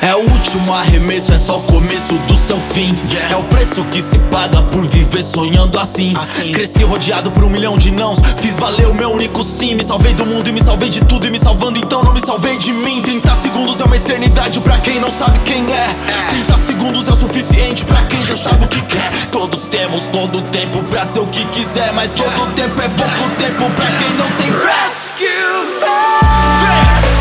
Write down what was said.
É o último arremesso, é só o começo do seu fim. É o preço que se paga por viver sonhando assim. Cresci rodeado por 1 milhão de nãos, fiz valer o meu único sim. Me salvei do mundo e me salvei de tudo, e me salvando então não me salvei de mim. 30 segundos é uma eternidade pra quem não sabe quem é. 30 segundos é o suficiente pra quem já sabe o que quer. Todos temos todo o tempo pra ser o que quiser, mas todo tempo é pouco tempo pra quem não tem fé. Rescue me.